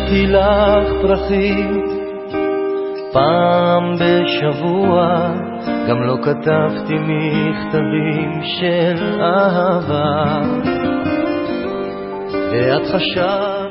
הבאתי לך פרחים פעם בשבוע, גם לא כתבתי מכתבים של אהבה, ואת חשבת